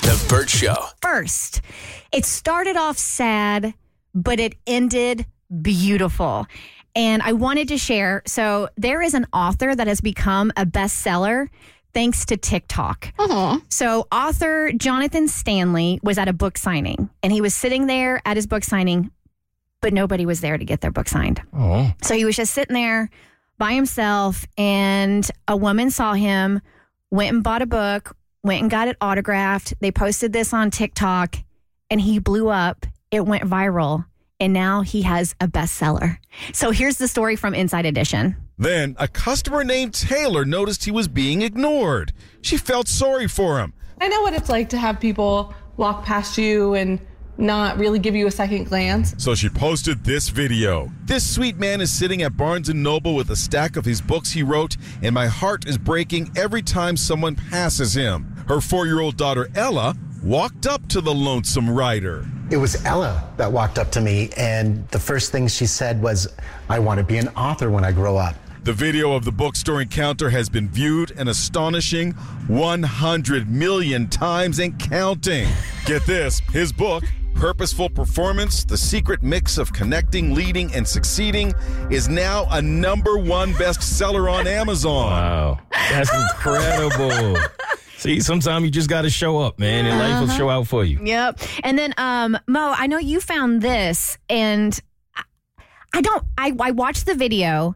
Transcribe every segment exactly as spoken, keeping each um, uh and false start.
The Bert Show. First, it started off sad, but it ended beautiful. And I wanted to share. So there is an author that has become a bestseller thanks to TikTok. Uh-huh. So author Jonathan Stanley was at a book signing, and he was sitting there at his book signing, but nobody was there to get their book signed. Oh. So he was just sitting there by himself, and a woman saw him, went and bought a book, went and got it autographed. They posted this on TikTok, and he blew up. It went viral, and now he has a bestseller. So here's the story from Inside Edition. Then a customer named Taylor noticed he was being ignored. She felt sorry for him. I know what it's like to have people walk past you and not really give you a second glance. So she posted this video. This sweet man is sitting at Barnes and Noble with a stack of his books he wrote, and my heart is breaking every time someone passes him. Her four-year-old daughter, Ella, walked up to the lonesome writer. It was Ella that walked up to me, and the first thing she said was, I want to be an author when I grow up. The video of the bookstore encounter has been viewed an astonishing one hundred million times and counting. Get this, his book, Purposeful Performance, The Secret Mix of Connecting, Leading, and Succeeding, is now a number one bestseller on Amazon. Wow. That's incredible. See, sometimes you just got to show up, man, and life will show out for you. Yep. And then, um, Mo, I know you found this, and I, I don't, I, I watched the video.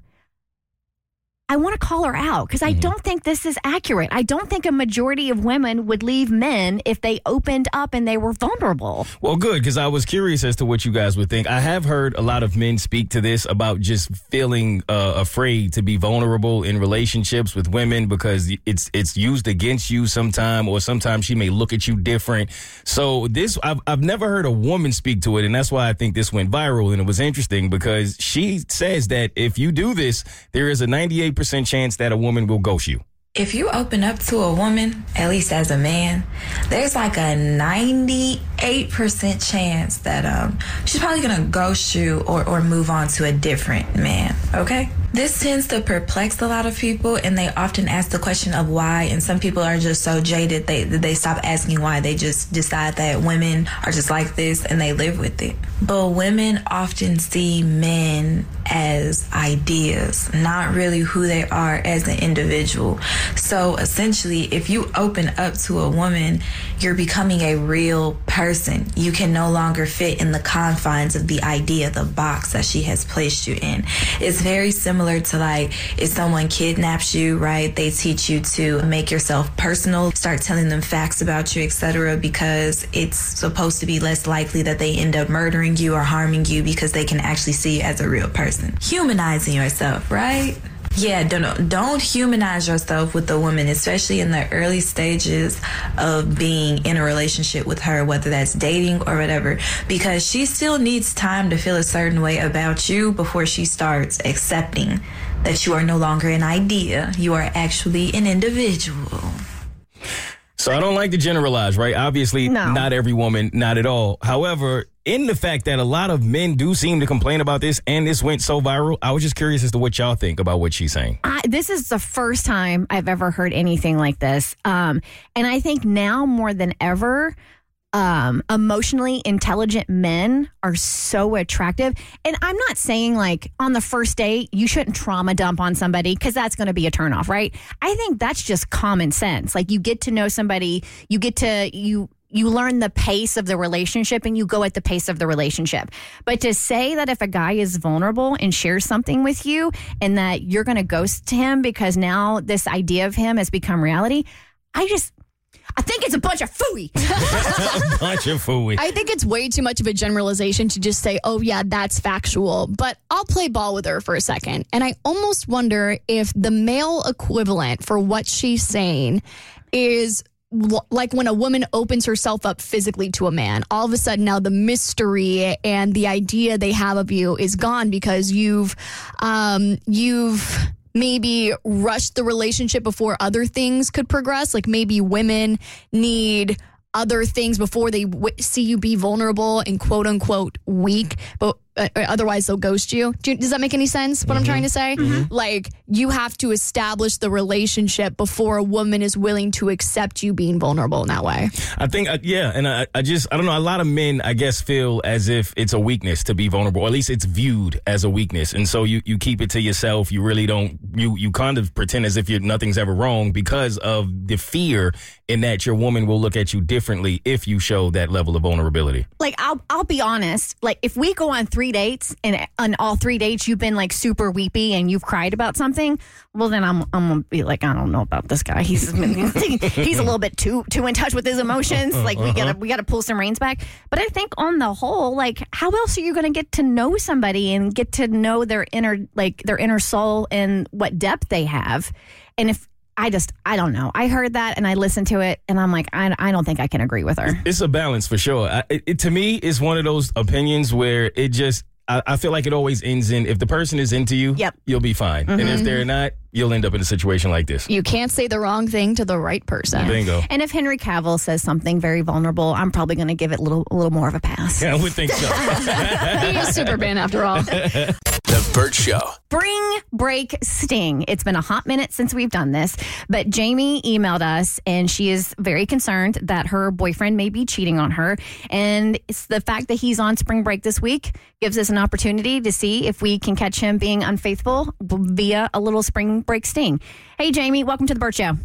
I want to call her out because I mm-hmm. don't think this is accurate. I don't think a majority of women would leave men if they opened up and they were vulnerable. Well, good, because I was curious as to what you guys would think. I have heard a lot of men speak to this about just feeling uh, afraid to be vulnerable in relationships with women because it's it's used against you sometime, or sometimes she may look at you different. So this, I've, I've never heard a woman speak to it, and that's why I think this went viral. And it was interesting because she says that if you do this, there is a ninety-eight percent chance that a woman will ghost you. If you open up to a woman, at least as a man, there's like a ninety-eight percent chance that um she's probably gonna ghost you or, or move on to a different man, okay? This tends to perplex a lot of people, and they often ask the question of why, and some people are just so jaded they they stop asking why. They just decide that women are just like this and they live with it. But women often see men as ideas, not really who they are as an individual. So essentially, if you open up to a woman, you're becoming a real person. You can no longer fit in the confines of the idea, the box that she has placed you in. It's very similar to like if someone kidnaps you, right? They teach you to make yourself personal, start telling them facts about you, et cetera, because it's supposed to be less likely that they end up murdering you or harming you because they can actually see you as a real person. Humanizing yourself, right? Yeah, don't don't humanize yourself with the woman, especially in the early stages of being in a relationship with her, whether that's dating or whatever, because she still needs time to feel a certain way about you before she starts accepting that you are no longer an idea, you are actually an individual. So I don't like to generalize, right? Obviously, no. Not every woman, not at all. However, in the fact that a lot of men do seem to complain about this and this went so viral, I was just curious as to what y'all think about what she's saying. I, this is the first time I've ever heard anything like this. Um, and I think now more than ever, um, emotionally intelligent men are so attractive. And I'm not saying like on the first date, you shouldn't trauma dump on somebody because that's going to be a turnoff, right? I think that's just common sense. Like you get to know somebody, you get to, you, You learn the pace of the relationship and you go at the pace of the relationship. But to say that if a guy is vulnerable and shares something with you and that you're going to ghost him because now this idea of him has become reality, I just, I think it's a bunch of phooey. A bunch of phooey. I think it's way too much of a generalization to just say, oh, yeah, that's factual. But I'll play ball with her for a second. And I almost wonder if the male equivalent for what she's saying is like when a woman opens herself up physically to a man, all of a sudden now the mystery and the idea they have of you is gone because you've, um, you've maybe rushed the relationship before other things could progress. Like maybe women need other things before they w- see you be vulnerable and quote unquote weak. But uh, otherwise they'll ghost you. Do, does that make any sense? What mm-hmm. I'm trying to say? Mm-hmm. Like, you have to establish the relationship before a woman is willing to accept you being vulnerable in that way. I think, uh, yeah, and I, I just, I don't know, a lot of men, I guess, feel as if it's a weakness to be vulnerable, or at least it's viewed as a weakness. And so you, you keep it to yourself. You really don't, you, you kind of pretend as if you're, nothing's ever wrong because of the fear in that your woman will look at you differently if you show that level of vulnerability. Like, I'll I'll be honest. Like, if we go on three dates and on all three dates you've been like super weepy and you've cried about something, well then I'm I'm gonna be like, I don't know about this guy. He's he's a little bit too too in touch with his emotions. Like, we gotta we gotta pull some reins back. But I think on the whole, like, how else are you gonna get to know somebody and get to know their inner like their inner soul and what depth they have? And if I just, I don't know. I heard that and I listened to it and I'm like, I, I don't think I can agree with her. It's a balance for sure. I, it, it, to me, it's one of those opinions where it just, I, I feel like it always ends in, if the person is into you, yep. you'll be fine. Mm-hmm. And if they're not, you'll end up in a situation like this. You can't say the wrong thing to the right person. Bingo. And if Henry Cavill says something very vulnerable, I'm probably going to give it a little, a little more of a pass. Yeah, I would think so. He is Superman after all. The Bert Show. Spring break sting. It's been a hot minute since we've done this, but Jamie emailed us and she is very concerned that her boyfriend may be cheating on her. And it's the fact that he's on spring break this week gives us an opportunity to see if we can catch him being unfaithful via a little spring break sting. Hey, Jamie, welcome to the Bert Show.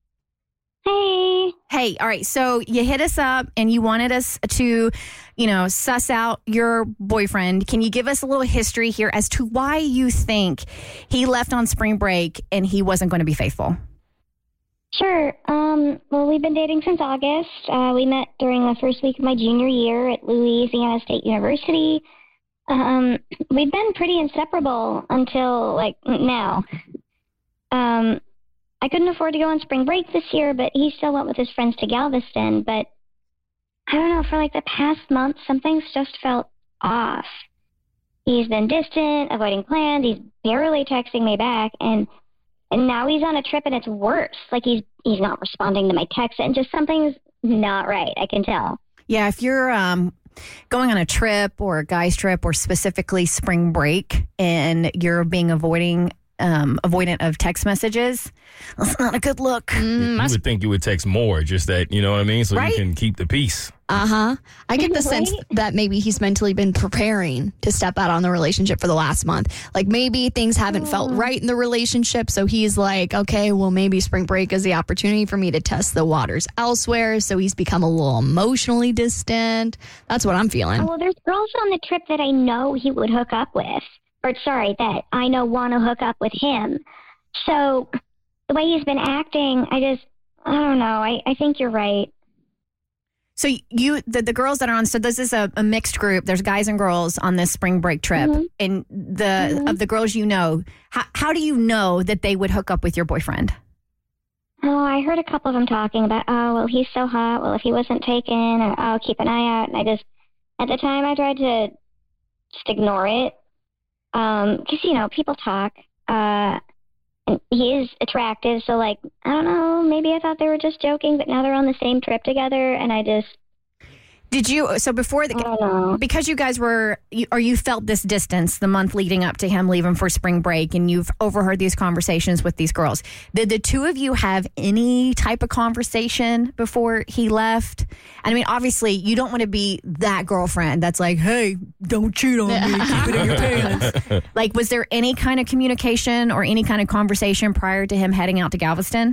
Hey. Hey, all right. So you hit us up and you wanted us to, you know, suss out your boyfriend. Can you give us a little history here as to why you think he left on spring break and he wasn't going to be faithful? Sure. Um, well, we've been dating since August. Uh, we met during the first week of my junior year at Louisiana State University. Um, we've been pretty inseparable until, like, now. Um, I couldn't afford to go on spring break this year, but he still went with his friends to Galveston. But I don't know, for like the past month, something's just felt off. He's been distant, avoiding plans. He's barely texting me back. And and now he's on a trip and it's worse. Like he's he's not responding to my texts and just something's not right. I can tell. Yeah, if you're um, going on a trip or a guy's trip or specifically spring break and you're being avoiding Um, avoidant of text messages, that's not a good look. Mm, you would think you would text more, just that, you know what I mean? So right? You can keep the peace. Uh-huh. I get the right? sense that maybe he's mentally been preparing to step out on the relationship for the last month. Like maybe things haven't oh. felt right in the relationship, so he's like, okay, well maybe spring break is the opportunity for me to test the waters elsewhere, so he's become a little emotionally distant. That's what I'm feeling. Oh, well, there's girls on the trip that I know he would hook up with. Or sorry, that I know want to hook up with him. So the way he's been acting, I just, I don't know. I, I think you're right. So you, the, the girls that are on, so this is a, a mixed group. There's guys and girls on this spring break trip. Mm-hmm. And the mm-hmm. of the girls you know, how, how do you know that they would hook up with your boyfriend? Oh, I heard a couple of them talking about, oh, well, he's so hot. Well, if he wasn't taken, or, oh, keep an eye out. And I just, at the time, I tried to just ignore it. Um, because, you know, people talk, uh, and he is attractive. So, like, I don't know, maybe I thought they were just joking, but now they're on the same trip together. And I just, Did you, so before, the, I don't know. because you guys were, you, or you felt this distance the month leading up to him leaving for spring break and you've overheard these conversations with these girls, did the two of you have any type of conversation before he left? I mean, obviously, you don't want to be that girlfriend that's like, hey, don't cheat on me, keep it in your pants. Like, was there any kind of communication or any kind of conversation prior to him heading out to Galveston?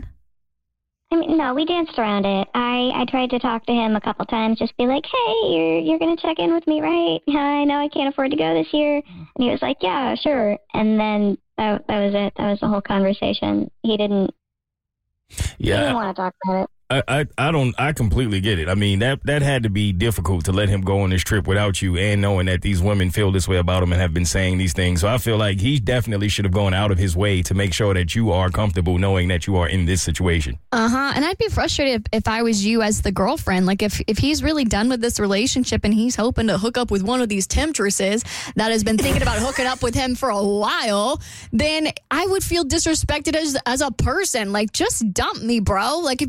I mean, no, we danced around it. I, I tried to talk to him a couple times, just be like, hey, you're you're going to check in with me, right? I know I can't afford to go this year. And he was like, yeah, sure. And then that, that was it. That was the whole conversation. He didn't, yeah. he didn't want to talk about it. I, I, I don't I completely get it. I mean, that that had to be difficult to let him go on this trip without you and knowing that these women feel this way about him and have been saying these things. So I feel like he definitely should have gone out of his way to make sure that you are comfortable knowing that you are in this situation. Uh-huh. And I'd be frustrated if, if I was you as the girlfriend. Like if, if he's really done with this relationship and he's hoping to hook up with one of these temptresses that has been thinking about hooking up with him for a while, then I would feel disrespected as as a person. Like, just dump me, bro. Like, if you're going to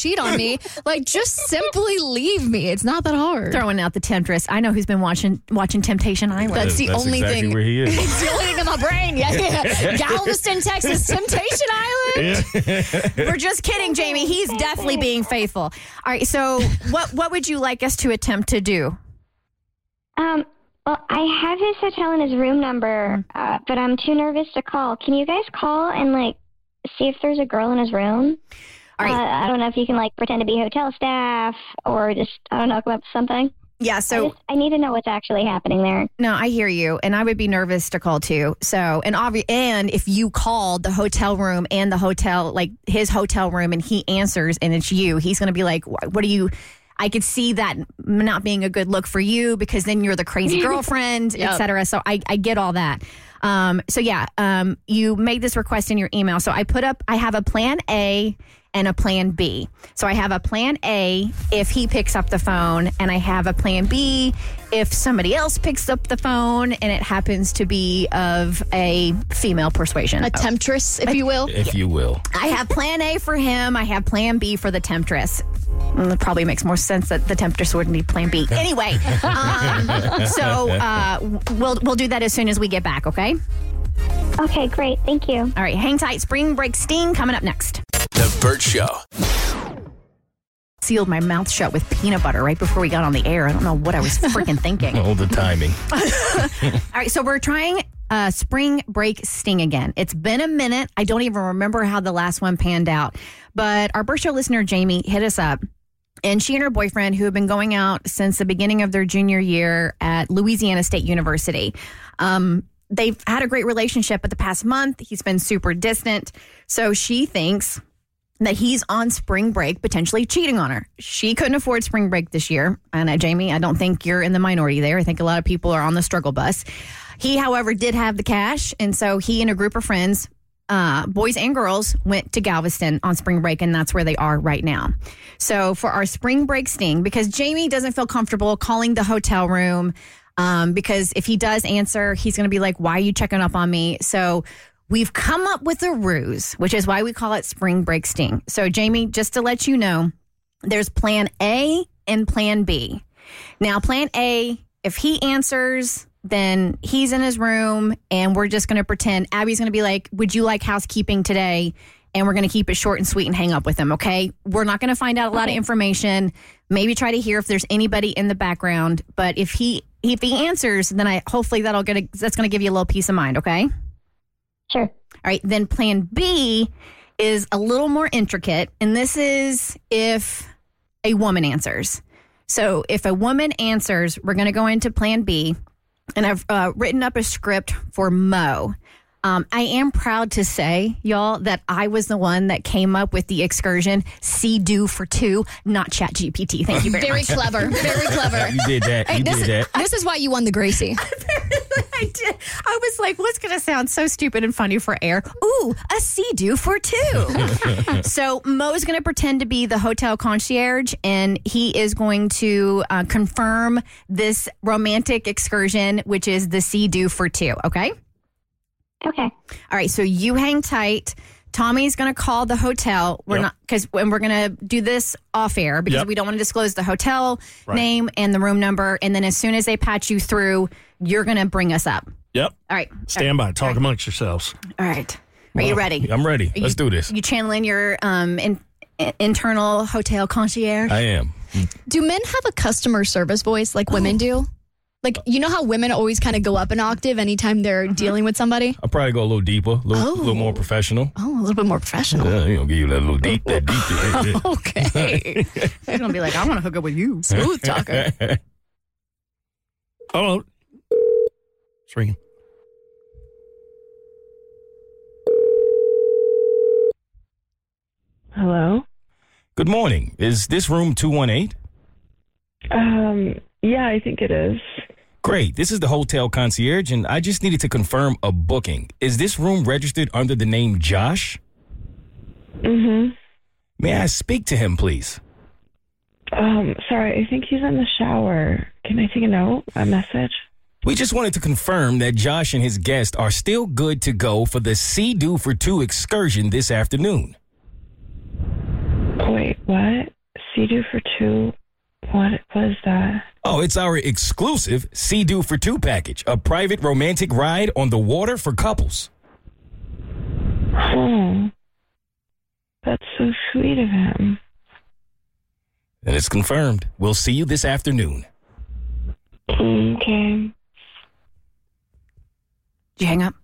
cheat on me. Like, just simply leave me. It's not that hard. Throwing out the temptress. I know who's been watching watching Temptation Island. That's the That's only exactly thing. where he is. It's the only thing in my brain. Yeah, yeah. Galveston, Texas, Temptation Island. We're just kidding, Jamie. He's definitely being faithful. All right, so what what would you like us to attempt to do? Um, well, I have his hotel and his room number, uh, but I'm too nervous to call. Can you guys call and, like, see if there's a girl in his room? All right. Uh, I don't know if you can, like, pretend to be hotel staff or just, I don't know, come up with something. Yeah, I, so just, I need to know what's actually happening there. no, I hear you, and I would be nervous to call too. So, and obvi- and if you called the hotel room and the hotel, like his hotel room, and he answers and it's you, he's going to be like, "Wh- "What are you?" I could see that not being a good look for you because then you're the crazy girlfriend, Yep. et cetera. So I, I get all that. Um, so yeah, um, you made this request in your email. So I put up, I have a plan A and a plan B. So I have a plan A if he picks up the phone, and I have a plan B if somebody else picks up the phone and it happens to be of a female persuasion. A temptress, if you will. If you will. I have plan A for him. I have plan B for the temptress. Mm, It probably makes more sense that the temptress would need plan B. Anyway, um, so uh, we'll we'll do that as soon as we get back, okay? Okay, great. Thank you. All right, hang tight. Spring Break Sting coming up next. The Burt Show. Sealed my mouth shut with peanut butter right before we got on the air. I don't know what I was freaking thinking. Oh, the timing. All right, so we're trying uh, Spring Break Sting again. It's been a minute. I don't even remember how the last one panned out. But our Burt Show listener, Jamie, hit us up. And she and her boyfriend, who have been going out since the beginning of their junior year at Louisiana State University, um, they've had a great relationship, but the past month, he's been super distant. So she thinks that he's on spring break, potentially cheating on her. She couldn't afford spring break this year. And uh, Jamie, I don't think you're in the minority there. I think a lot of people are on the struggle bus. He, however, did have the cash. And so he and a group of friends, uh, boys and girls, went to Galveston on spring break. And that's where they are right now. So for our spring break sting, because Jamie doesn't feel comfortable calling the hotel room, um, because if he does answer, he's going to be like, why are you checking up on me? So we've come up with a ruse, which is why we call it spring break sting. So, Jamie, just to let you know, there's plan A and plan B. Now, plan A, if he answers, then he's in his room and we're just going to pretend Abby's going to be like, would you like housekeeping today? And we're going to keep it short and sweet and hang up with him, okay? We're not going to find out a lot of information. Maybe try to hear if there's anybody in the background. But if he if he answers, then I hopefully that'll get a, that's going to give you a little peace of mind, okay? Sure. All right, then plan B is a little more intricate, and this is if a woman answers. So if a woman answers, we're going to go into plan B, and I've uh, written up a script for Mo. Um, I am proud to say, y'all, that I was the one that came up with the excursion See Do for two, not Chat G P T. Thank you very, Very much. clever. Very clever. You did that. You Hey, this, did that. this is why you won the Gracie. I did. I was like, what's going to sound so stupid and funny for air? Ooh, a sea-doo for two. So Mo's going to pretend to be the hotel concierge, and he is going to uh, confirm this romantic excursion, which is the sea-doo for two, okay? Okay. All right, so you hang tight. Tommy's going to call the hotel. We're Yep. not because when we're going to do this off air because Yep. we don't want to disclose the hotel Right. name and the room number. And then as soon as they patch you through, you're going to bring us up. Yep. All right. Stand by. Talk amongst yourselves. All right. Are you ready? I'm ready. Are Let's you, do this. You channeling your um in, in- internal hotel concierge? I am. Do men have a customer service voice like women do? Like, you know how women always kind of go up an octave anytime they're dealing with somebody? I'll probably go a little deeper, a little, Oh. little more professional. Oh, a little bit more professional. Yeah, you know, give you that little deep, that deep. Okay. They're going to be like, I want to hook up with you. Smooth talker. Hello. It's ringing. Hello. Good morning. Is this room two one eight? Um. Yeah, I think it is. Great. This is the hotel concierge, and I just needed to confirm a booking. Is this room registered under the name Josh? Mm-hmm. May I speak to him, please? Um. Sorry, I think he's in the shower. Can I take a note? A message? We just wanted to confirm that Josh and his guest are still good to go for the Sea Do for Two excursion this afternoon. Wait, what? Sea-Doo for two? What was that? Oh, it's our exclusive Sea-Doo for Two package, a private romantic ride on the water for couples. Oh, that's so sweet of him. And it's confirmed. We'll see you this afternoon. Okay. Did you hang up?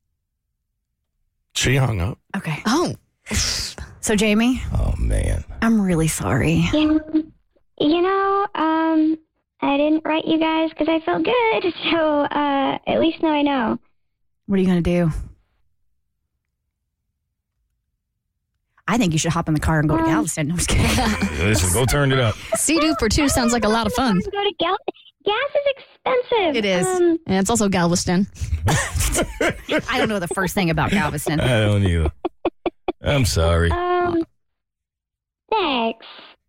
She hung up. Okay. Oh. So, Jamie? Oh, man. I'm really sorry. You, you know, um, I didn't write you guys because I felt good. So uh, at least now I know. What are you going to do? I think you should hop in the car and go to Um, Galveston. No, I'm just kidding. Listen, go turn it up. Sea-Doo for two sounds like a lot of fun. Go to Gal- Gas is expensive. It is. Um, And it's also Galveston. I don't know the first thing about Galveston. I don't either. I'm sorry. um, thanks.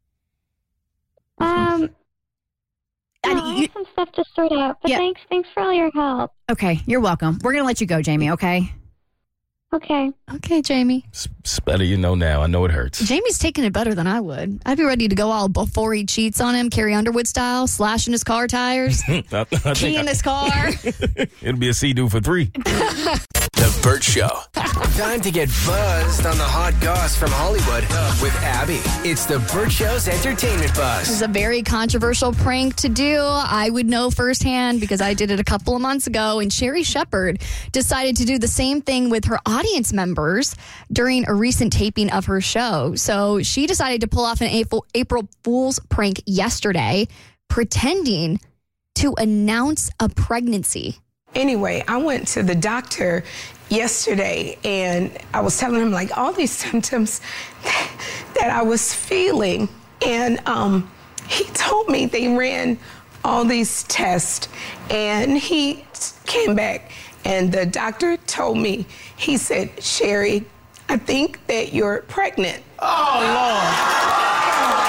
Um, I- no, I you- have some stuff to sort out, but Yeah. thanks, thanks for all your help. Okay, you're welcome. We're going to let you go, Jamie, okay? Okay. Okay, Jamie. It's, it's better you know now. I know it hurts. Jamie's taking it better than I would. I'd be ready to go all before he cheats on him, Carrie Underwood style, slashing his car tires, I, I think keying I- his car. it'll be a Sea-Doo for three. The Burt Show. Time to get buzzed on the hot goss from Hollywood with Abby. It's the Burt Show's entertainment This buzz. is a very controversial prank to do. I would know firsthand because I did it a couple of months ago. And Sherri Shepherd decided to do the same thing with her audience members during a recent taping of her show. So she decided to pull off an April, April Fool's prank yesterday, pretending to announce a pregnancy. Anyway, I went to the doctor yesterday and I was telling him like all these symptoms that I was feeling. And um, he told me they ran all these tests and he came back and the doctor told me, he said, Sherri, I think that you're pregnant. Oh, Lord.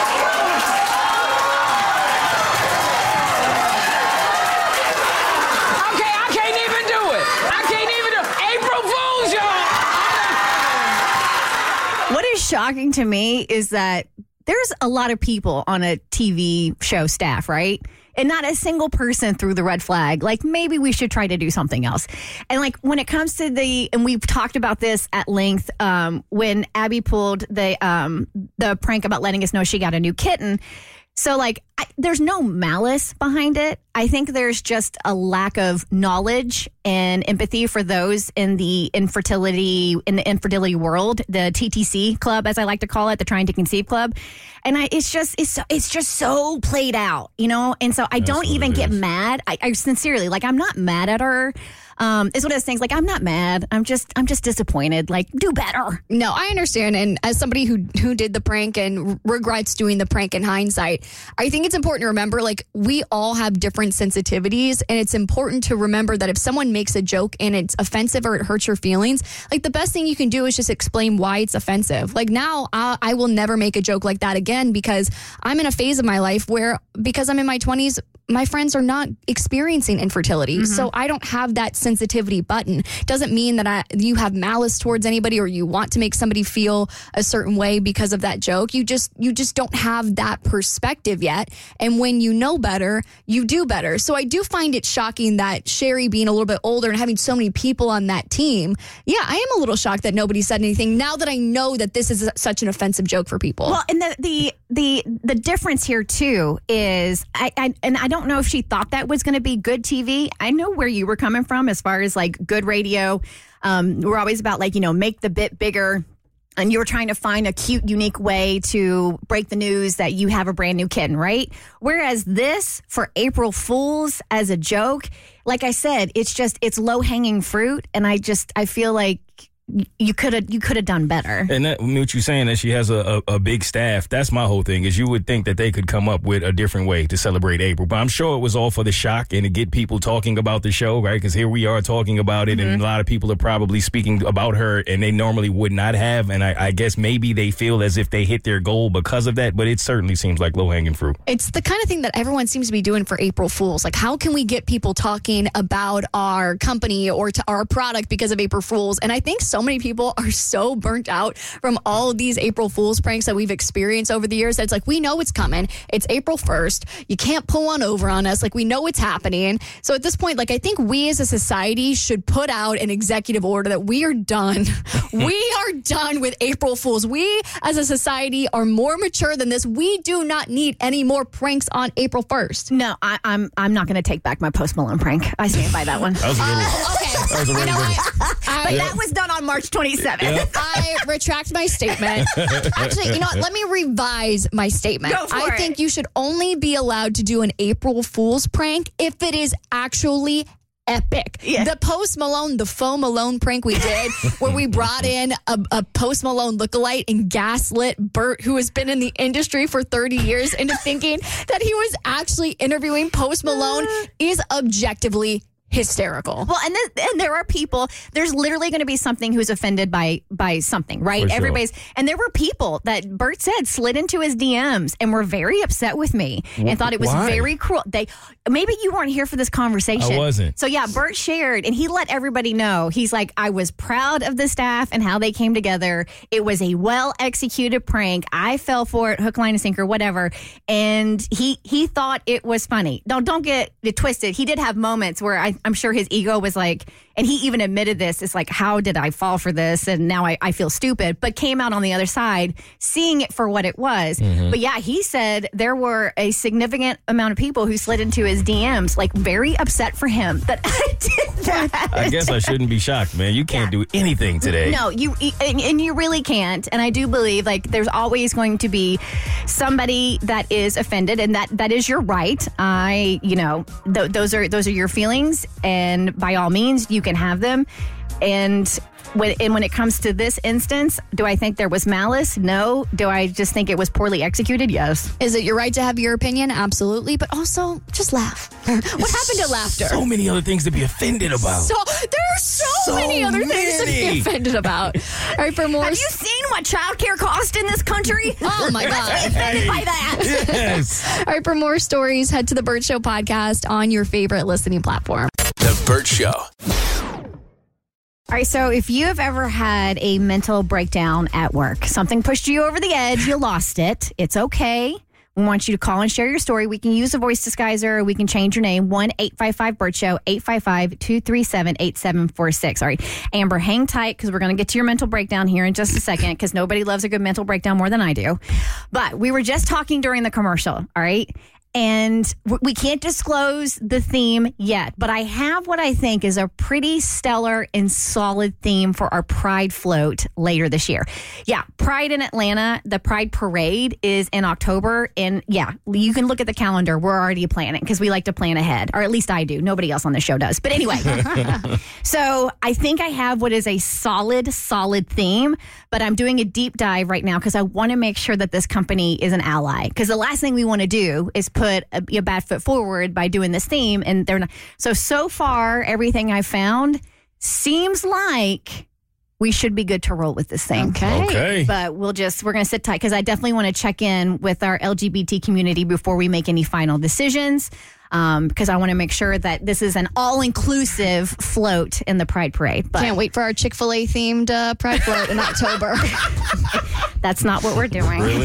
What is shocking to me is that there's a lot of people on a T V show staff, right? And not a single person threw the red flag. Like, maybe we should try to do something else. And like, when it comes to the, and we've talked about this at length, um, when Abby pulled the, um, the prank about letting us know she got a new kitten. So like, I, there's no malice behind it. I think there's just a lack of knowledge and empathy for those in the infertility, in the infertility world, the T T C club, as I like to call it, the Trying to Conceive Club. And I, it's just, it's so, it's just so played out, you know? And so I That's don't what even it get is. mad. I, I sincerely, like, I'm not mad at her. Um, it's one of those things, like, I'm not mad. I'm just, I'm just disappointed. Like, do better. No, I understand. And as somebody who who did the prank and regrets doing the prank in hindsight, I think it's important to remember, like, we all have different sensitivities. And it's important to remember that if someone makes a joke and it's offensive or it hurts your feelings, like, the best thing you can do is just explain why it's offensive. Like, now I, I will never make a joke like that again because I'm in a phase of my life where, because I'm in my twenties, my friends are not experiencing infertility. Mm-hmm. So I don't have that sensitivity button. Doesn't mean that I, you have malice towards anybody or you want to make somebody feel a certain way because of that joke. You just, you just don't have that perspective yet. And when you know better, you do better. So I do find it shocking that Sherri being a little bit older and having so many people on that team. Yeah, I am a little shocked that nobody said anything now that I know that this is such an offensive joke for people. Well, and the the the the difference here too is I, I and I don't know if she thought that was going to be good T V. I know where you were coming from as far as like good radio. Um, we're always about like, you know, make the bit bigger. And you were trying to find a cute, unique way to break the news that you have a brand new kitten, right? Whereas this, for April Fools as a joke, like I said, it's just, it's low hanging fruit. And I just, I feel like you could have, you could have done better. And that, what you saying that she has a, a, a big staff, that's my whole thing, is you would think that they could come up with a different way to celebrate April. But I'm sure it was all for the shock and to get people talking about the show, right? Because here we are talking about it, mm-hmm. and a lot of people are probably speaking about her, and they normally would not have. And I, I guess maybe they feel as if they hit their goal because of that, but it certainly seems like low-hanging fruit. It's the kind of thing that everyone seems to be doing for April Fools. Like, how can we get people talking about our company or to our product because of April Fools? And I think so so many people are so burnt out from all of these April Fool's pranks that we've experienced over the years. That it's like, we know it's coming. It's April first. You can't pull one over on us. Like, we know it's happening. So at this point, like, I think we as a society should put out an executive order that we are done. We are done with April Fools. We as a society are more mature than this. We do not need any more pranks on April first. No, I, I'm I'm not going to take back my Post Malone prank. I stand by that one. That was a good one. Uh, okay. That was a really You know good what? one. I- But that was done on March twenty-seventh. Yep. I retract my statement. Actually, you know what? Let me revise my statement. Go for I it. think you should only be allowed to do an April Fool's prank if it is actually epic. Yeah. The Post Malone, the faux Malone prank we did, where we brought in a, a Post Malone lookalike and gaslit Bert, who has been in the industry for thirty years, into thinking that he was actually interviewing Post Malone, is objectively hysterical. Well, and then, and there are people. There's literally going to be something who's offended by by something, right? For sure. Everybody's, and there were people that Bert said slid into his D Ms and were very upset with me and thought it was Why? very cruel. They maybe you weren't here for this conversation. I wasn't. So yeah, Bert shared and he let everybody know. He's like, I was proud of the staff and how they came together. It was a well executed prank. I fell for it, hook, line, and sinker, whatever. And he he thought it was funny. Don't don't get it twisted. He did have moments where I. I'm sure his ego was like, and he even admitted this, it's like, how did I fall for this? And now I, I feel stupid, but came out on the other side, seeing it for what it was. Mm-hmm. But yeah, he said there were a significant amount of people who slid into his D Ms, like very upset for him that I did that. I guess I shouldn't be shocked, man. You can't do anything today. No, you and, and you really can't. And I do believe like there's always going to be somebody that is offended, and that that is your right. I, you know, th- those are those are your feelings, and by all means, you can have them. And when and when it comes to this instance, do I think there was malice? No. Do I just think it was poorly executed? Yes. Is it your right to have your opinion? Absolutely. But also, just laugh. What happened to laughter? So many other things to be offended about. So there are so, So many other things to many. be offended about. All right, for more. Have you seen what childcare cost in this country? Oh my God. Let's be offended by that. Yes. All right, for more stories, head to the Bert Show podcast on your favorite listening platform. The Bert Show. All right, so if you have ever had a mental breakdown at work, something pushed you over the edge, you lost it, it's okay. We want you to call and share your story. We can use a voice disguiser. We can change your name. one eight five five Bert Show, eight five five, two three seven, eight seven four six. All right, Amber, hang tight because we're going to get to your mental breakdown here in just a second because nobody loves a good mental breakdown more than I do. But we were just talking during the commercial, all right? And we can't disclose the theme yet, but I have what I think is a pretty stellar and solid theme for our Pride float later this year. Yeah, Pride in Atlanta, the Pride Parade is in October. And yeah, you can look at the calendar. We're already planning because we like to plan ahead, or at least I do. Nobody else on the show does. But anyway, so I think I have what is a solid, solid theme, but I'm doing a deep dive right now because I want to make sure that this company is an ally. Because the last thing we want to do is put a, a bad foot forward by doing this theme, and they're not. So so far, everything I found seems like we should be good to roll with this thing. Okay. Okay. But we'll just we're going to sit tight because I definitely want to check in with our L G B T community before we make any final decisions. Um, because I want to make sure that this is an all-inclusive float in the Pride Parade. But Can't wait for our Chick-fil-A themed uh, Pride float in October. that's not what we're doing. Really?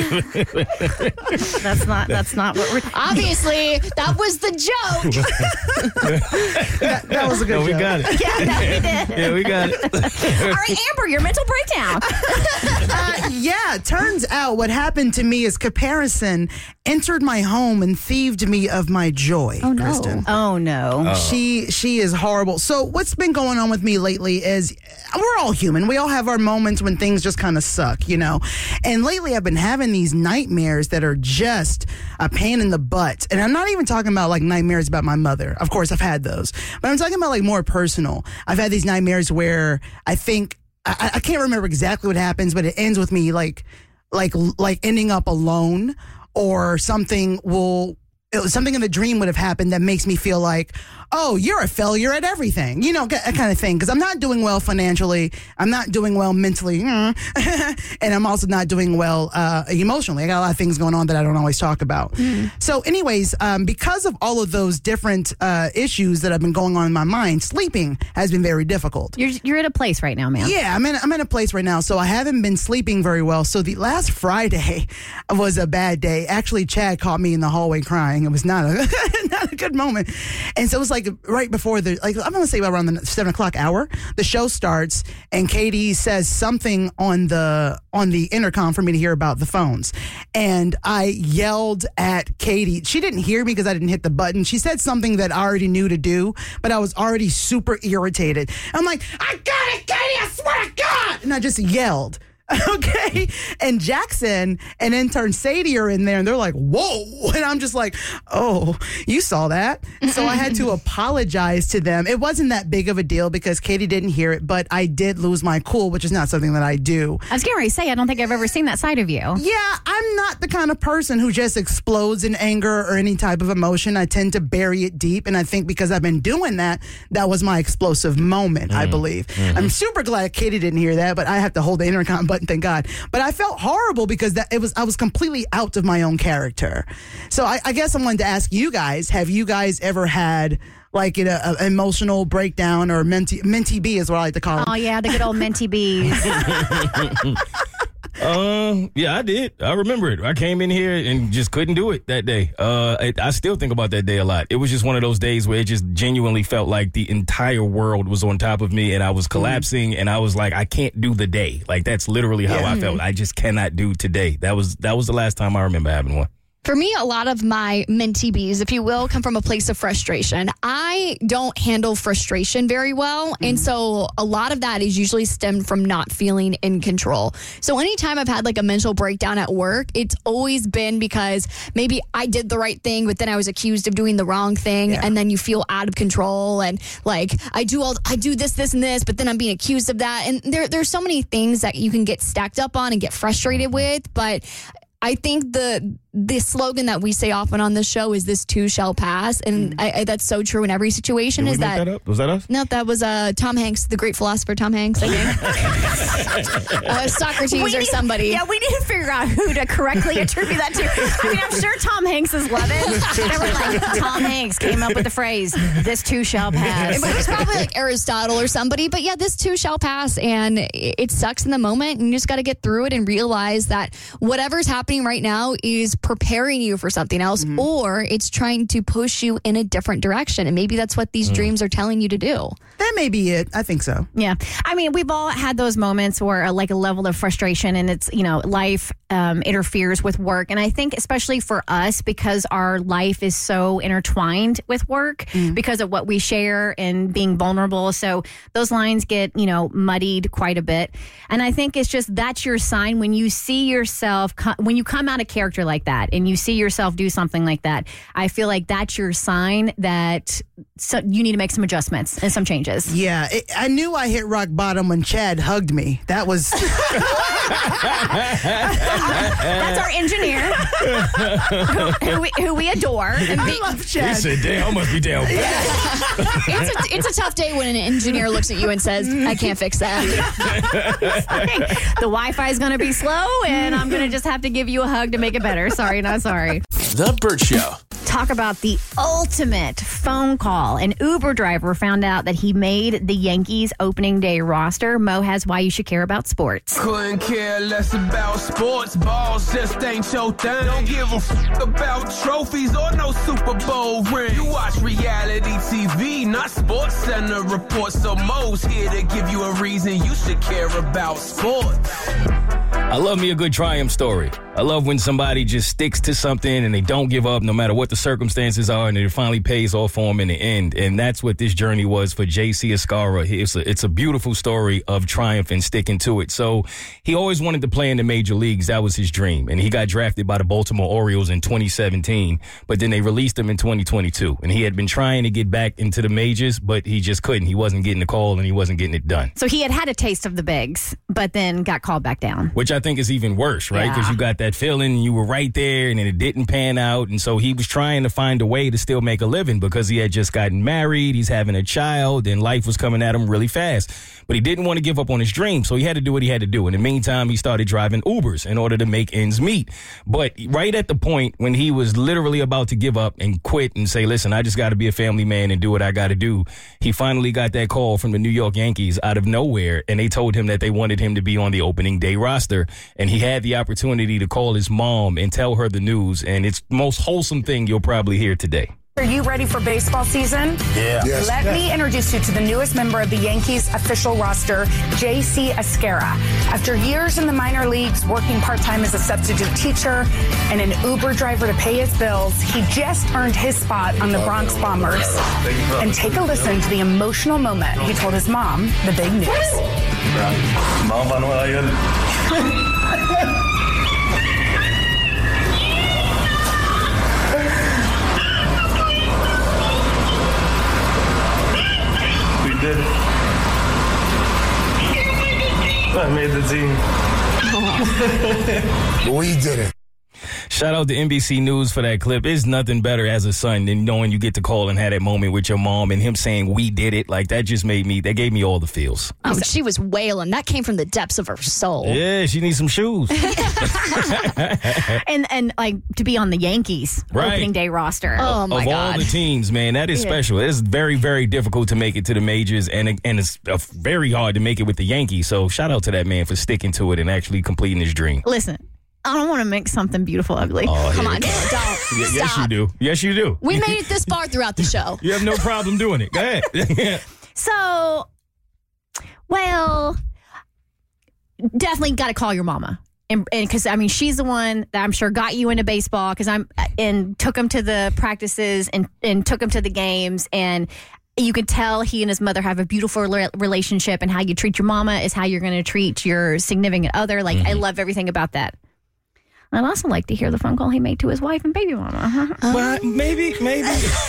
That's not. That's not what we're. Obviously, that was the joke. that, that was a good No, we joke. got it. Yeah, no, we did. Yeah, we got it. All right, Amber, your mental breakdown. Uh, yeah, turns out what happened to me is comparison entered my home and thieved me of my joy. Oh, no. Kristen. Oh no. She she is horrible. So what's been going on with me lately is we're all human. We all have our moments when things just kind of suck, you know. And lately I've been having these nightmares that are just a pain in the butt. And I'm not even talking about like nightmares about my mother. Of course, I've had those. But I'm talking about like more personal. I've had these nightmares where I think I, I can't remember exactly what happens, but it ends with me like like like ending up alone, or something will it was something in the dream would have happened that makes me feel like, oh, you're a failure at everything, you know, that kind of thing. Because I'm not doing well financially. I'm not doing well mentally. And I'm also not doing well uh, emotionally. I got a lot of things going on that I don't always talk about. Mm. So anyways, um, because of all of those different uh, issues that have been going on in my mind, sleeping has been very difficult. You're you're at a place right now, man. Yeah, I'm in, I'm in a place right now. So I haven't been sleeping very well. So the last Friday was a bad day. Actually, Chad caught me in the hallway crying. It was not a, not a good moment. And so it was like, Like right before the, like I'm going to say around the seven o'clock hour, the show starts, and Katie says something on the on the intercom for me to hear about the phones, and I yelled at Katie. She didn't hear me because I didn't hit the button. She said something that I already knew to do, but I was already super irritated. I'm like, I got it, Katie! I swear to God! And I just yelled. Okay. And Jackson and intern Sadie are in there, and they're like, whoa. And I'm just like, oh, you saw that. So I had to apologize to them. It wasn't that big of a deal because Katie didn't hear it, but I did lose my cool, which is not something that I do. I was getting ready to say, I don't think I've ever seen that side of you. Yeah, I'm not the kind of person who just explodes in anger or any type of emotion. I tend to bury it deep. And I think because I've been doing that, that was my explosive moment, mm. I believe. Mm-hmm. I'm super glad Katie didn't hear that, but I have to hold the intercom button. Thank God. But I felt horrible because that it was I was completely out of my own character. So I, I guess I wanted to ask you guys, have you guys ever had like an emotional breakdown, or mentee, mentee B is what I like to call it? Oh, yeah, the good old mentee Bs. Uh, yeah, I did. I remember it. I came in here and just couldn't do it that day. Uh, I, I still think about that day a lot. It was just one of those days where it just genuinely felt like the entire world was on top of me and I was collapsing, mm. and I was like, I can't do the day. Like, that's literally how yeah. I felt. I just cannot do today. That was that was the last time I remember having one. For me, a lot of my mentee Bs, if you will, come from a place of frustration. I don't handle frustration very well. Mm-hmm. And so a lot of that is usually stemmed from not feeling in control. So anytime I've had like a mental breakdown at work, it's always been because maybe I did the right thing, but then I was accused of doing the wrong thing. Yeah. And then you feel out of control. And like, I do all, I do this, this, and this, but then I'm being accused of that. And there, there's so many things that you can get stacked up on and get frustrated with. But I think the the slogan that we say often on this show is "This too shall pass," and mm. I, I, that's so true in every situation. Did we is make that, that up? Was that us? No, that was uh, Tom Hanks, the great philosopher Tom Hanks. I think uh, Socrates we or need, somebody. Yeah, we need to figure out who to correctly attribute that to. I mean, I'm sure Tom Hanks is loving. They were like, Tom Hanks came up with the phrase "This too shall pass." But it was probably like Aristotle or somebody. But yeah, this too shall pass, and it sucks in the moment, and you just got to get through it and realize that whatever's happening right now now is preparing you for something else, mm-hmm. or it's trying to push you in a different direction. And maybe that's what these mm. dreams are telling you to do. That may be it. I think so. Yeah. I mean, we've all had those moments where uh, like a level of frustration and it's, you know, life um, interferes with work. And I think especially for us, because our life is so intertwined with work mm. because of what we share and being vulnerable. So those lines get, you know, muddied quite a bit. And I think it's just that's your sign when you see yourself, when you come out of character like that and you see yourself do something like that. I feel like that's your sign that so you need to make some adjustments and some changes. Yeah, it, I knew I hit rock bottom when Chad hugged me. That was... That's our engineer, who, who, we, who we adore. And I love Chad. He said, damn, I must be down. it's, a, it's a tough day when an engineer looks at you and says, I can't fix that. Like, the Wi-Fi is going to be slow, and I'm going to just have to give you a hug to make it better. Sorry, not sorry. The Burt Show. Talk about the ultimate phone call. An Uber driver found out that he made the Yankees opening day roster. Mo has why you should care about sports. Couldn't care less about sports. Balls just ain't your thing. Don't give a f- about trophies or no Super Bowl ring. You watch reality T V, not Sports Center reports. So Mo's here to give you a reason you should care about sports. I love me a good triumph story. I love when somebody just sticks to something and they don't give up no matter what the circumstances are, and it finally pays off for them in the end. And that's what this journey was for J C Escarra. It's a, it's a beautiful story of triumph and sticking to it. So he always wanted to play in the major leagues. That was his dream. And he got drafted by the Baltimore Orioles in twenty seventeen, but then they released him in twenty twenty-two. And he had been trying to get back into the majors, but he just couldn't. He wasn't getting the call and he wasn't getting it done. So he had had a taste of the bigs, but then got called back down. Which I I think is even worse, right? Because Yeah. you got that feeling, you were right there, and then it didn't pan out. And so he was trying to find a way to still make a living because he had just gotten married, he's having a child, and life was coming at him really fast. But he didn't want to give up on his dream, so he had to do what he had to do. In the meantime, he started driving Ubers in order to make ends meet. But right at the point when he was literally about to give up and quit and say, listen, I just got to be a family man and do what I got to do, he finally got that call from the New York Yankees out of nowhere, and they told him that they wanted him to be on the opening day roster. And he had the opportunity to call his mom and tell her the news, and it's the most wholesome thing you'll probably hear today. Are you ready for baseball season? Yeah. Yes. Let me introduce you to the newest member of the Yankees official roster, J C Esquera. After years in the minor leagues, working part-time as a substitute teacher and an Uber driver to pay his bills, he just earned his spot on the Bronx Bombers. And take a listen to the emotional moment he told his mom the big news. Mom, paano ba yun? We did. I made the team. We did it. Shout out to N B C News for that clip. It's nothing better as a son than knowing you get to call and have that moment with your mom and him saying, we did it. Like, that just made me, that gave me all the feels. Oh, she was wailing. That came from the depths of her soul. Yeah, she needs some shoes. and and like to be on the Yankees Right. opening day roster. Oh my of God. all the teams, man, that is Yeah. special. It's very, very difficult to make it to the majors, and and it's uh, very hard to make it with the Yankees. So shout out to that man for sticking to it and actually completing his dream. Listen, I don't want to make something beautiful ugly. Oh, Come here on, it don't. comes. don't. Yeah, yes, you Stop. do. Yes, you do. We made it this far throughout the show. You have no problem doing it. Go ahead. So, well, definitely got to call your mama. And because, I mean, she's the one that I'm sure got you into baseball because I'm and took him to the practices and, and took him to the games. And you can tell he and his mother have a beautiful rela- relationship, and how you treat your mama is how you're going to treat your significant other. Like, I love everything about that. I'd also like to hear the phone call he made to his wife and baby mama. Well, maybe, maybe,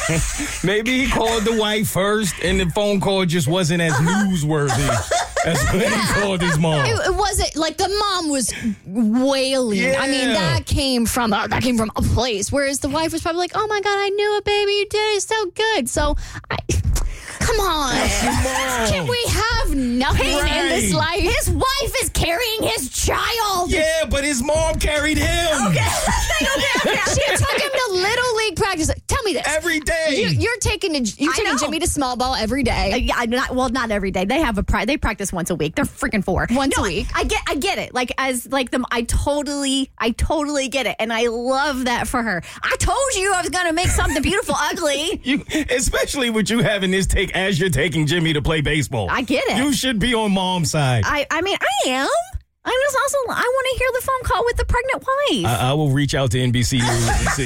maybe he called the wife first, and the phone call just wasn't as newsworthy as when he called his mom. It, it wasn't like the mom was wailing. I mean, Yeah. that came from uh, that came from a place. Whereas the wife was probably like, "Oh my God, I knew it, baby. You did it so good." So, I, come on, can we have nothing in this life? His wife is carrying his child. Yeah, but his mom carried him. Okay, okay, okay. She took him to little league practice. Tell me this every day. You, you're taking a, you're I taking know. Jimmy to small ball every day. Uh, yeah, I- not, well, not every day. They have a pri- they practice once a week. They're freaking four. Once No, a week. I, I get I get it. Like as like them, I totally I totally get it, and I love that for her. I told you I was gonna make something beautiful ugly. You, especially with you having this take as you're taking Jimmy to play baseball. I get it. You should be on mom's side. I I mean I am. I was also I want to hear the phone call with the pregnant wife. I, I will reach out to N B C News and see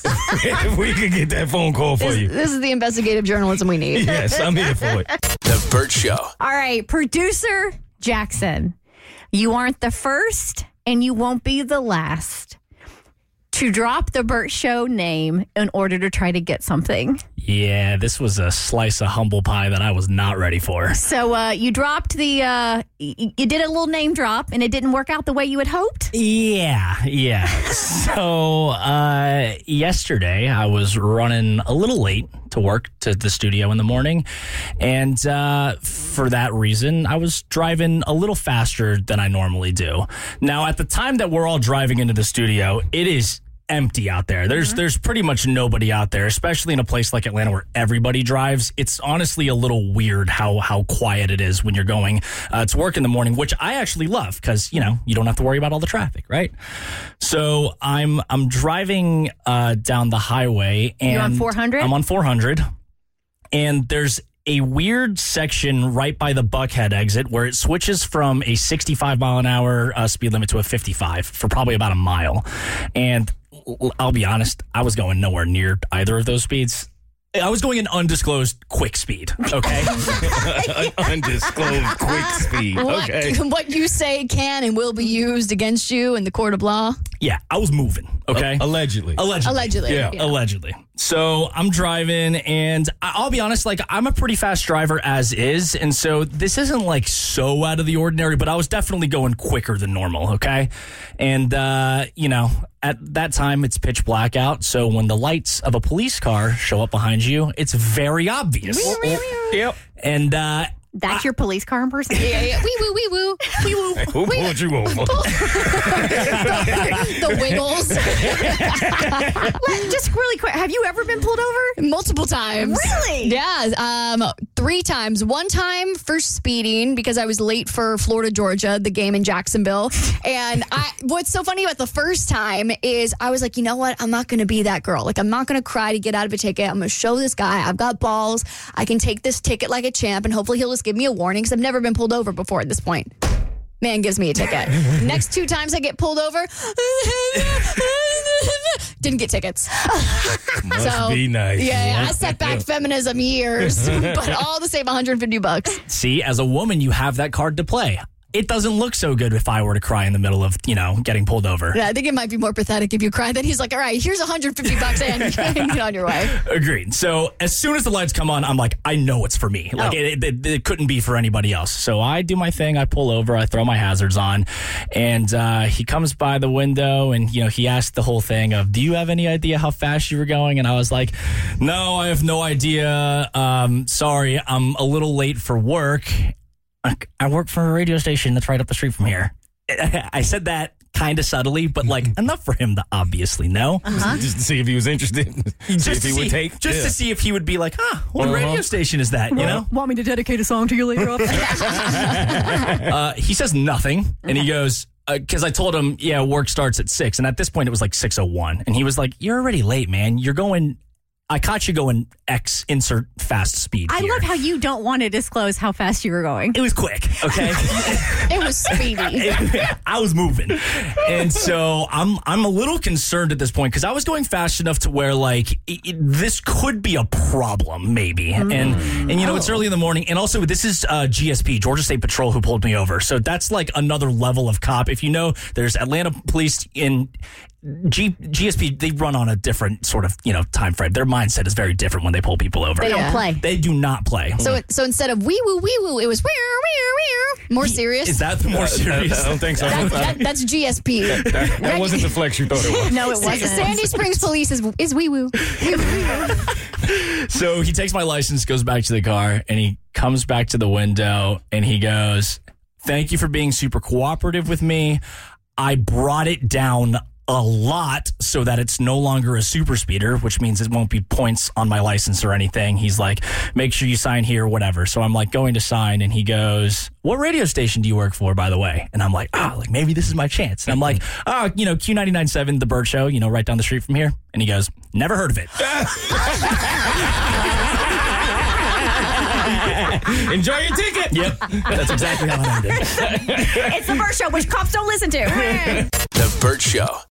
if we can get that phone call for This, you. this is the investigative journalism we need. Yes, I'm here for it. The Burt Show. All right, producer Jackson, you aren't the first and you won't be the last to drop the Burt Show name in order to try to get something. Yeah, this was a slice of humble pie that I was not ready for. So uh, you dropped the, uh, y- you did a little name drop and it didn't work out the way you had hoped? Yeah, yeah. So uh, yesterday I was running a little late to work to the studio in the morning. And uh, for that reason, I was driving a little faster than I normally do. Now, at the time that we're all driving into the studio, it is empty out there. There's mm-hmm. there's pretty much nobody out there, especially in a place like Atlanta where everybody drives. It's honestly a little weird how how quiet it is when you're going uh, to work in the morning, which I actually love because, you know, you don't have to worry about all the traffic, right? So I'm I'm driving uh, down the highway and You're on four hundred? I'm on four hundred, and there's a weird section right by the Buckhead exit where it switches from a sixty-five mile an hour uh, speed limit to a fifty-five for probably about a mile. And I'll be honest, I was going nowhere near either of those speeds. I was going an undisclosed quick speed, okay? Undisclosed quick speed, What, okay. what you say can and will be used against you in the court of law? Yeah, I was moving, okay? Uh, allegedly. Allegedly. Allegedly, Yeah, yeah. allegedly. So I'm driving, and I- I'll be honest, like, I'm a pretty fast driver as is, and so this isn't, like, so out of the ordinary, but I was definitely going quicker than normal, okay? And, uh, you know, at that time, it's pitch black out, so when the lights of a police car show up behind you, it's very obvious. Yep. And, uh, That's your police car impersonation? Yeah, yeah. Wee woo, wee woo, wee woo. Who pulled you over? The wiggles. Let- Just really quick, have you ever been pulled over? Multiple times. Really? Yeah. Um, three times. One time for speeding because I was late for Florida, Georgia, the game in Jacksonville. And I, what's so funny about the first time is I was like, you know what? I'm not going to be that girl. Like, I'm not going to cry to get out of a ticket. I'm going to show this guy I've got balls. I can take this ticket like a champ, and hopefully he'll just give me a warning because I've never been pulled over before at this point. Man gives me a ticket. Next two times I get pulled over, didn't get tickets. Must So, be nice. Yeah, yeah, I set back feminism years, but all to save one hundred fifty bucks. See, as a woman, you have that card to play. It doesn't look so good if I were to cry in the middle of, you know, getting pulled over. Yeah, I think it might be more pathetic if you cry. Then he's like, all right, here's one hundred fifty bucks and get on your way. Agreed. So as soon as the lights come on, I'm like, I know it's for me. Like Oh. it, it, it couldn't be for anybody else. So I do my thing. I pull over. I throw my hazards on, and uh, he comes by the window, and you know, he asked the whole thing of, "Do you have any idea how fast you were going?" And I was like, "No, I have no idea. Um, sorry, I'm a little late for work. I, I work for a radio station that's right up the street from here." I said that kind of subtly, but like enough for him to obviously know. Uh-huh. Just to see if he was interested. Just see if to he see, would take. just yeah. to see if he would be like, huh, what Uh-huh. radio station is that? You know? Want me to dedicate a song to you later on? uh, he says nothing, and he goes, because I told him, yeah, work starts at six, and at this point it was like six oh one, and he was like, "You're already late, man. You're going. I caught you going X insert fast speed." I here." love how you don't want to disclose how fast you were going. It was quick, okay? It was speedy. I was moving, and so I'm I'm a little concerned at this point because I was going fast enough to where like it, it, this could be a problem, maybe. And and you know it's early in the morning, and also this is uh, G S P, Georgia State Patrol, who pulled me over. So that's like another level of cop. If you know, there's Atlanta police in. G, GSP, they run on a different sort of, you know, time frame. Their mindset is very different when they pull people over. They don't Yeah. play. They do not play. So, so instead of wee woo, wee woo, it was wee wee wee. More serious. Is that the more Uh, serious? I don't think so. That, that, that's G S P. that, that wasn't the flex you thought it was. No, it wasn't. Sandy Springs Police is is wee woo. So he takes my license, goes back to the car, and he comes back to the window, and he goes, "Thank you for being super cooperative with me. I brought it down a lot so that it's no longer a super speeder, which means it won't be points on my license or anything." He's like, "Make sure you sign here, whatever." So I'm like going to sign, and he goes, "What radio station do you work for, by the way?" And I'm like, ah, like maybe this is my chance. And I'm like, oh, you know, Q ninety-nine point seven, The Bird Show, you know, right down the street from here. And he goes, "Never heard of it." Enjoy your ticket. Yep, that's exactly how it ended. It's the Burt Show, which cops don't listen to. The Burt Show.